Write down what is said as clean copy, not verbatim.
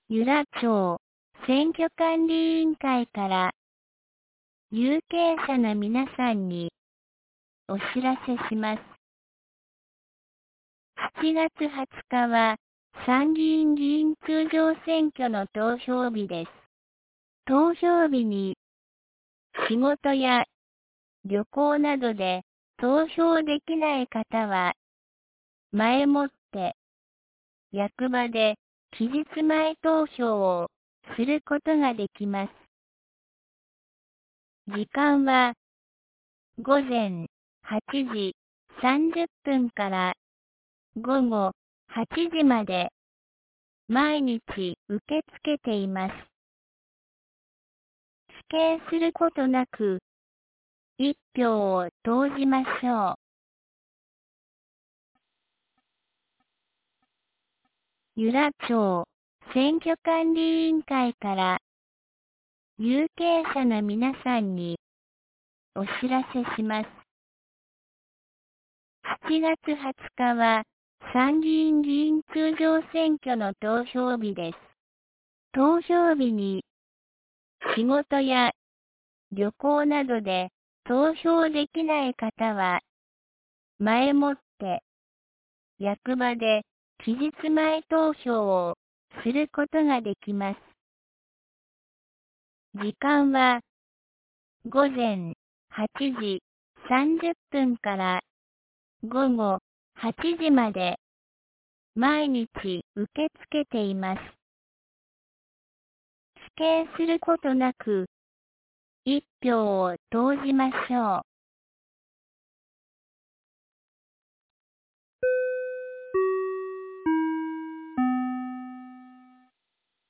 由良町選挙管理委員会から有権者の皆さんにお知らせします。7月20日は参議院議員通常選挙の投票日です。投票日に仕事や旅行などで投票できない方は前もって役場で期日前投票をすることができます。時間は午前8時30分から午後8時まで毎日受け付けています。指定することなく一票を投じましょう。由良町選挙管理委員会から有権者の皆さんにお知らせします。7月20日は参議院議員通常選挙の投票日です。投票日に仕事や旅行などで投票できない方は前もって役場で期日前投票をすることができます。時間は午前8時30分から午後8時まで毎日受け付けています。指定することなく一票を投じましょう。